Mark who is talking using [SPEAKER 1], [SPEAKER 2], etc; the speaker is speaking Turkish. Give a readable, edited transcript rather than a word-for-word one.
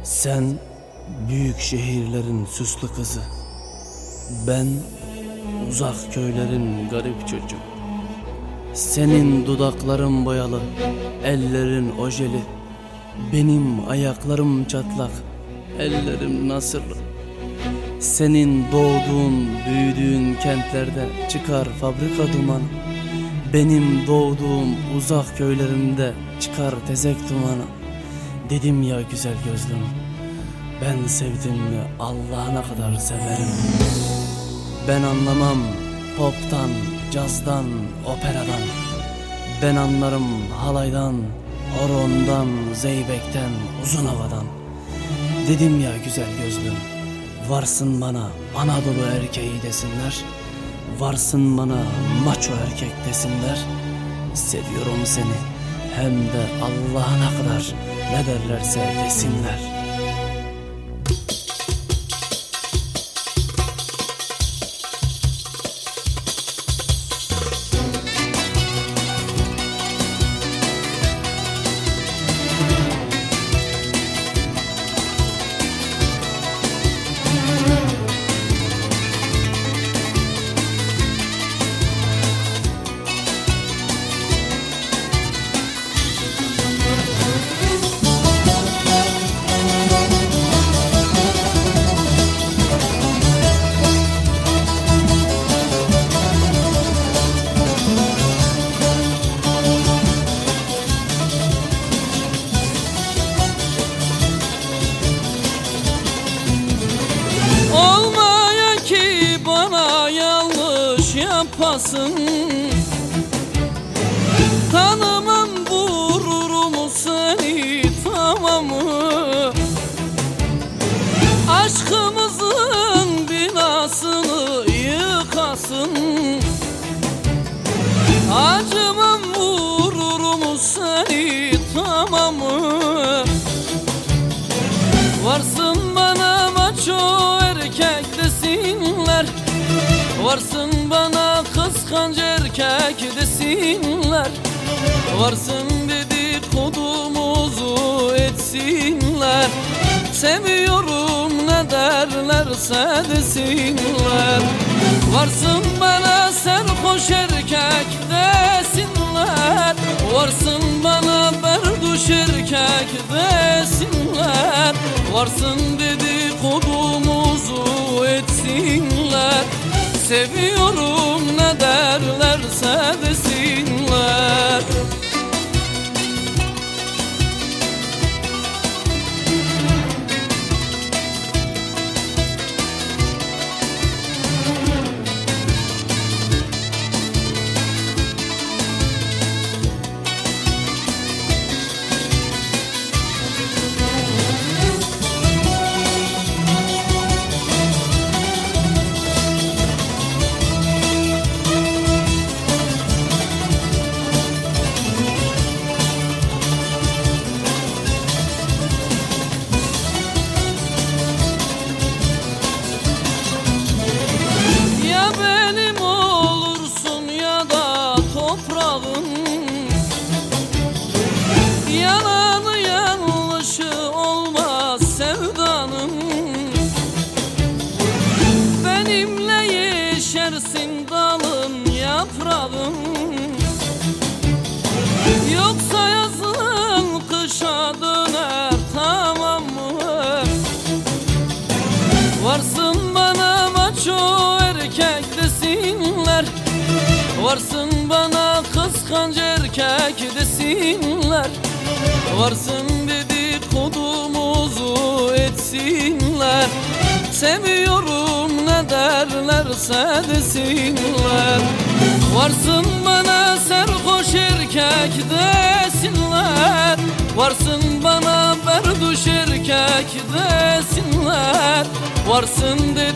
[SPEAKER 1] Sen büyük şehirlerin süslü kızı, ben uzak köylerin garip çocuğu. Senin dudakların boyalı, ellerin ojeli, benim ayaklarım çatlak, ellerim nasırlı. Senin doğduğun, büyüdüğün kentlerde çıkar fabrika dumanı, benim doğduğum uzak köylerimde çıkar tezek dumanı. Dedim ya güzel gözlüm, ben sevdim mi Allah'ına kadar severim. Ben anlamam poptan, cazdan, operadan. Ben anlarım halaydan, horondan, zeybekten, uzun havadan. Dedim ya güzel gözlüm, varsın bana Anadolu erkeği desinler, varsın bana maço erkek desinler. Seviyorum seni, hem de Allah'ına kadar ne derlerse desinler.
[SPEAKER 2] Olmaya ki bana yanlış yapasın, tanımam vururum seni tamamı. Aşkımızın binasını yıkasın, acımam vururum seni tamamı. Varsın bana maço erkek desinler, varsın bana kıskanç erkek desinler, varsın dedikodumuzu etsinler. Seviyorum ne derlerse desinler. Varsın bana serhoş erkek desinler, varsın bana berduş erkek desinler, varsın dedikodumuzu etsinler. Seviyorum ne derlerse desinler. Yalanı yanlışı olmaz sevdanın, benimle yeşersin dalın yaprağın. Yoksa yazın kışa döner tamam mı? Varsın bana maço erkek desinler, varsın bana kıskanç erkek desinler, varsın dedikodumuzu etsinler. Seviyorum ne derlerse desinler. Varsın bana serhoş erkek desinler, varsın bana berduş erkek desinler, varsın